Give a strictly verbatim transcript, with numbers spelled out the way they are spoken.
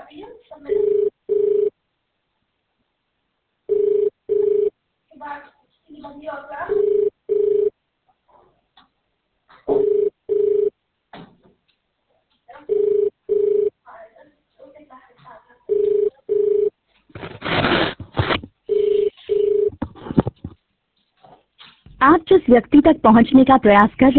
आप जिस व्यक्ति तक पहुंचने का प्रयास कर